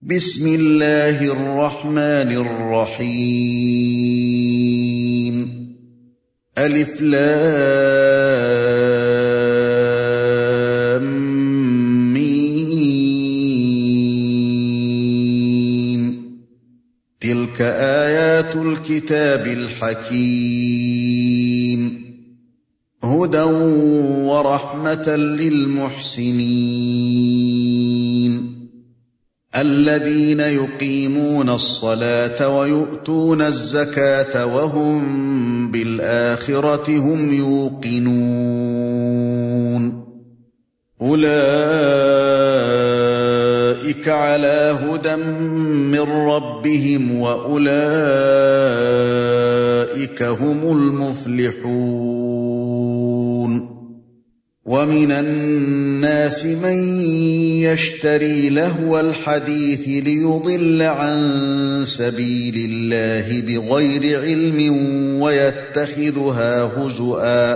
بسم الله الرحمن الرحيم ألف لام ميم تلك آيات الكتاب الحكيم هدى ورحمة للمحسنين الذين يقيمون الصلاة ويؤتون الزكاة وهم بالآخرة هم يوقنون أولئك على هدى من ربهم وأولئك هم المفلحون ومن الناس من يشتري لهو الحديث ليضل عن سبيل الله بغير علم ويتخذها هزؤا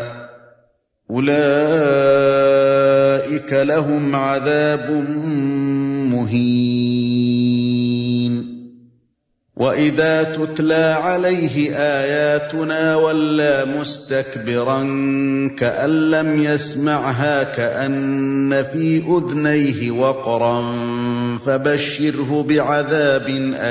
أولئك لهم عذاب مهين وإذا تتلى عليه آياتنا ولى مستكبرا كأن لم يسمعها كأن في أذنيه وقرا فبشره بعذاب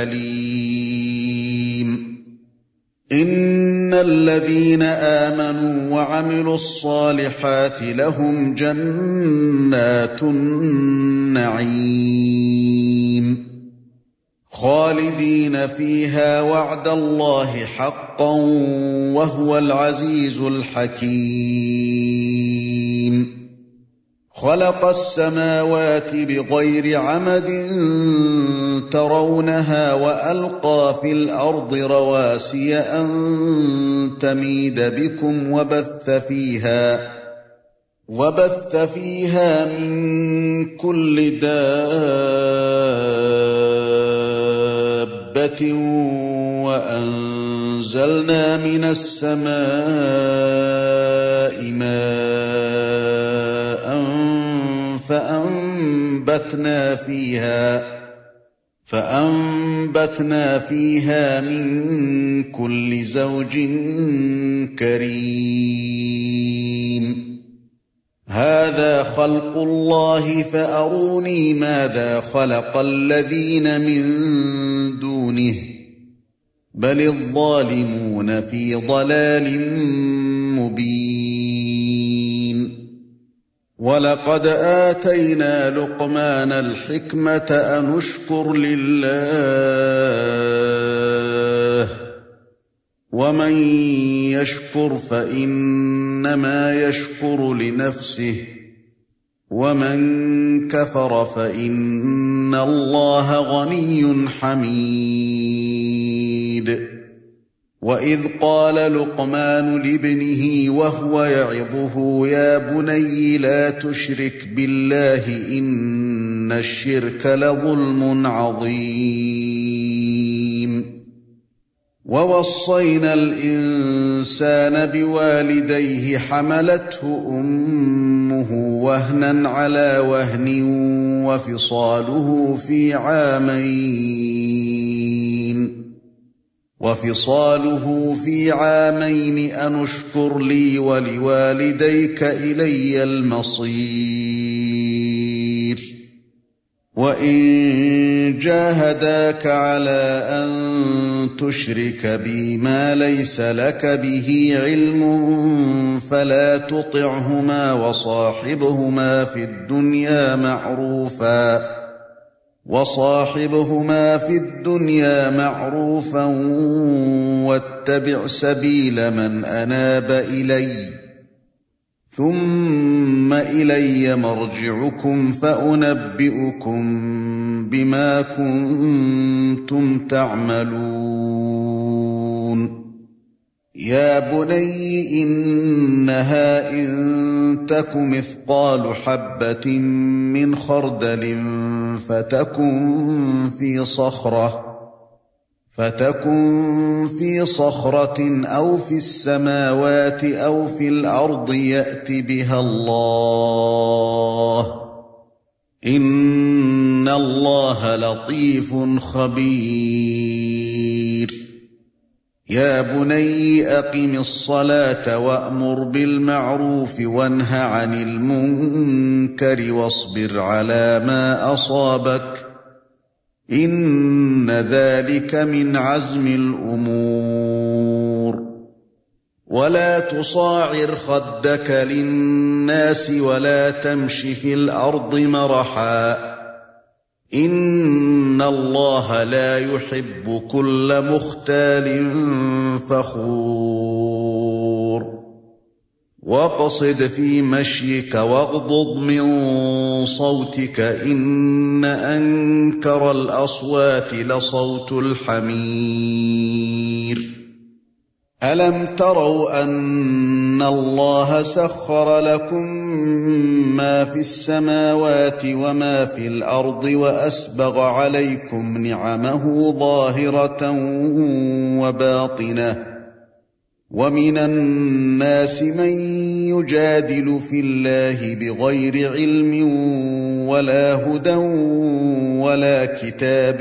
أليم إن الذين آمنوا وعملوا الصالحات لهم جنات النعيم خالدين فيها وعد الله حقا وهو العزيز الحكيم خلق السماوات بغير عمد ترونها وألقى في الأرض رواسي أن تميد بكم وبث فيها من كل دابة وأنزلنا من السماء ماء فأنبتنا فيها من كل زوج كريم هذا خلق الله فأروني ماذا خلق الذين من دونه بل الظالمون في ضلال مبين ولقد آتينا لقمان الحكمة أن اشكر لله ومن يشكر فإنما يشكر لنفسه ومن كفر فإن الله غني حميد وإذ قال لقمان لابنه وهو يعظه يا بني لا تشرك بالله إن الشرك لظلم عظيم ووصينا الإنسان بوالديه حملته أمه وهنا على وهن وفصاله في عامين أن اشكر لي ولوالديك إلي المصير وإن جاهداك على أن تشرك بي ما ليس لك به علم فلا تطعهما وصاحبهما في الدنيا معروفا واتبع سبيل من أناب إلي ثم إلي مرجعكم فأنبئكم بما كنتم تعملون يا بني إنها إن تك مثقال حبة من خردل فتكن في صخرة أو في السماوات أو في الأرض يأت بها الله إِنَّ اللَّهَ لَطِيفٌ خَبِيرٌ يَا بُنَيَّ أَقِمِ الصَّلَاةَ وَأْمُرْ بِالْمَعْرُوفِ وَانْهَ عَنِ الْمُنكَرِ وَاصْبِرْ عَلَىٰ مَا أَصَابَكَ إِنَّ ذَلِكَ مِنْ عَزْمِ الْأُمُورِ وَلَا تُصَاعِرْ خَدَّكَ لِلنَّاسِ وَلَا تَمْشِ فِي الْأَرْضِ مَرَحًا إِنَّ اللَّهَ لَا يُحِبُّ كُلَّ مُخْتَالٍ فَخُورٍ وَاقْصِدْ فِي مَشْيِكَ وَاغْضُضْ مِنْ صَوْتِكَ إِنَّ أَنكَرَ الْأَصْوَاتِ لَصَوْتُ الْحَمِيرِ أَلَمْ تَرَوْا أَنَّ اللَّهَ سَخَّرَ لَكُم مَّا فِي السَّمَاوَاتِ وَمَا فِي الْأَرْضِ وَأَسْبَغَ عَلَيْكُمْ نِعَمَهُ ظَاهِرَةً وَبَاطِنَةً وَمِنَ النَّاسِ مَن يُجَادِلُ فِي اللَّهِ بِغَيْرِ عِلْمٍ وَلَا هُدًى وَلَا كِتَابٍ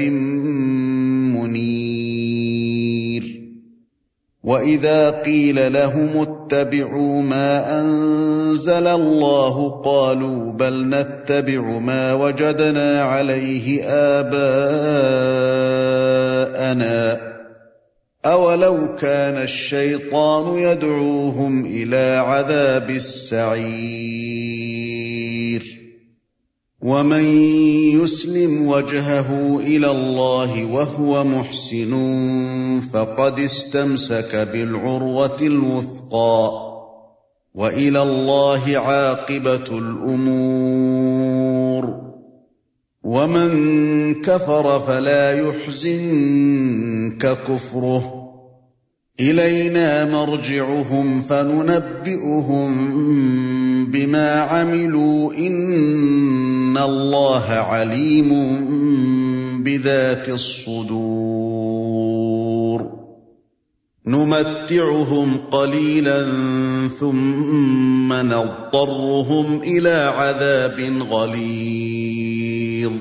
مُنِيرٍ وَإِذَا قِيلَ لَهُمُ اتَّبِعُوا مَا أَنزَلَ اللَّهُ قَالُوا بَلْ نَتَّبِعُ مَا وَجَدْنَا عَلَيْهِ آبَاءَنَا أَوَلَوْ كَانَ الشَّيْطَانُ يَدْعُوهُمْ إِلَىٰ عَذَابِ السَّعِيرِ وَمَن يُسْلِمْ وَجْهَهُ إِلَى اللَّهِ وَهُوَ مُحْسِنٌ فَقَدِ اسْتَمْسَكَ بِالْعُرْوَةِ الْوُثْقَىٰ وَإِلَى اللَّهِ عَاقِبَةُ الْأُمُورِ وَمَن كَفَرَ فَلَا يُحْزِنكَ كُفْرُهُ إِلَيْنَا مَرْجِعُهُمْ فَنُنَبِّئُهُم بِمَا عَمِلُوا إِنَّ اللَّهَ عَلِيمٌ بِذَاتِ الصُّدُورِ نُمَتِّعُهُمْ قَلِيلًا ثُمَّ نَضْطَرُّهُمْ إِلَىٰ عَذَابٍ غَلِيظٍ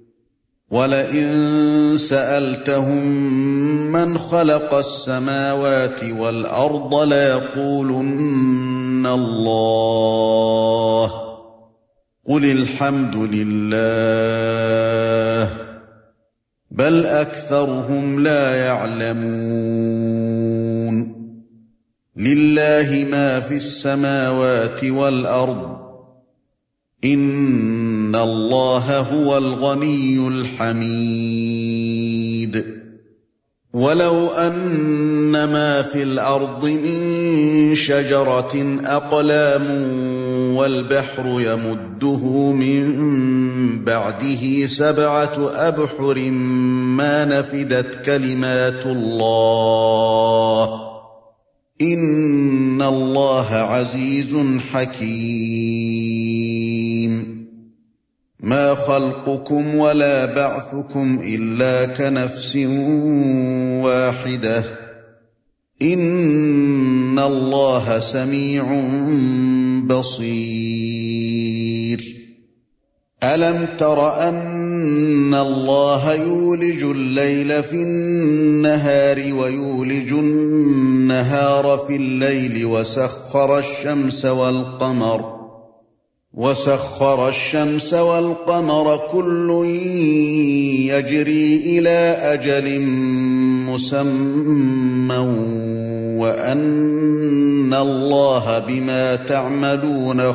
وَلَئِن سَأَلْتَهُم مَّنْ خَلَقَ السَّمَاوَاتِ وَالْأَرْضَ لَيَقُولُنَّ اللَّهُ قُلِ الْحَمْدُ لِلَّهِ بَلْ أَكْثَرُهُمْ لَا يَعْلَمُونَ لِلَّهِ مَا فِي السَّمَاوَاتِ وَالْأَرْضِ إِنَّ اللَّهَ هُوَ الْغَنِيُّ الْحَمِيدُ وَلَوْ أَنَّ مَا فِي الْأَرْضِ مِن شَجَرَةٍ أَقْلَامٌ وَالْبَحْرُ يَمُدُّهُ مِن بَعْدِهِ 7 أَبْحُرٍ مَّا نَفِدَتْ كَلِمَاتُ اللَّهِ إِنَّ اللَّهَ عَزِيزٌ حَكِيمٌ مَا خَلْقُكُمْ وَلَا بَعْثُكُمْ إِلَّا كَنَفْسٍ وَاحِدَةٍ إِنَّ اللَّهَ سَمِيعٌ بَصِيرٌ أَلَمْ تَرَ أَنَّ اللَّهَ يُولِجُ اللَّيْلَ فِي النَّهَارِ وَيُولِجُ النَّهَارَ في الليل وسخر الشمس والقمر كل يجري إلى أجل مسمى وأن الله بما تعملون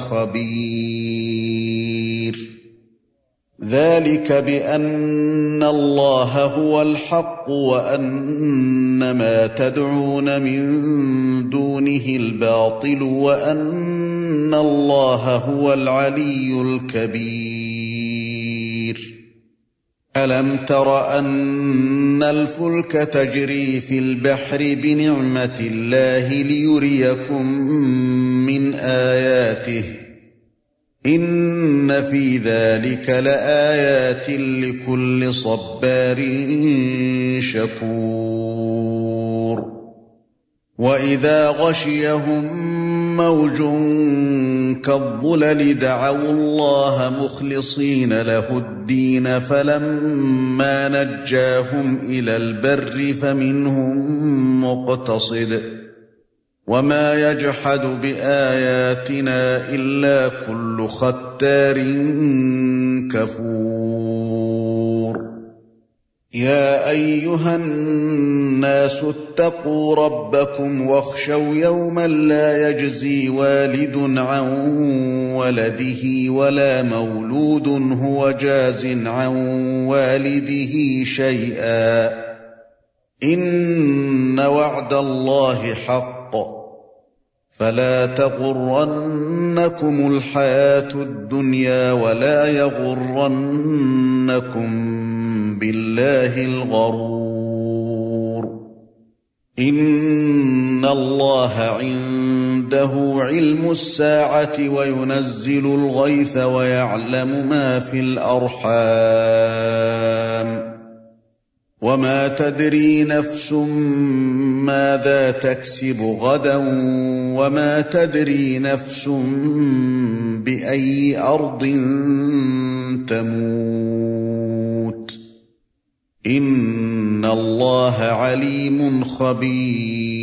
خبير ذلك بأن الله هو الحق وأن ما تدعون من دونه الباطل وأن الله هو العلي الكبير ألم تر أن الفلك تجري في البحر بنعمة الله ليريكم من آياته إن في ذلك لآيات لكل صبار شكور وَإِذَا غَشِيَهُم مَّوْجٌ كَالظُّلَلِ دَعَوُا اللَّهَ مُخْلِصِينَ لَهُ الدِّينَ فَلَمَّا نَجَّاهُمْ إِلَى الْبَرِّ فَمِنْهُم مُّقْتَصِدٌ ۚ وَمَا يَجْحَدُ بِآيَاتِنَا إِلَّا كُلُّ خَتَّارٍ كَفُورٍ يَا أَيُّهَا النَّاسُ اتَّقُوا رَبَّكُمْ وَاخْشَوْا يَوْمًا لَّا يَجْزِي وَالِدٌ عَن وَلَدِهِ وَلَا مَوْلُودٌ هُوَ جَازٍ عَن وَالِدِهِ شَيْئًا ۚ إِنَّ وَعْدَ اللَّهِ حَقٌّ ۖ فَلَا تَغُرَّنَّكُمُ الْحَيَاةُ الدُّنْيَا وَلَا يَغُرَّنَّكُم بِاللَّهِ الْغَرُورُ إِنَّ اللَّهَ عِندَهُ عِلْمُ السَّاعَةِ وَيُنَزِّلُ الْغَيْثَ وَيَعْلَمُ مَا فِي الْأَرْحَامِ وَمَا تَدْرِي نَفْسٌ مَّاذَا تَكْسِبُ غَدًا وَمَا تَدْرِي نَفْسٌ بِأَيِّ أَرْضٍ تَمُوتُ ۚ إِنَّ اللَّهَ عَلِيمٌ خَبِيرٌ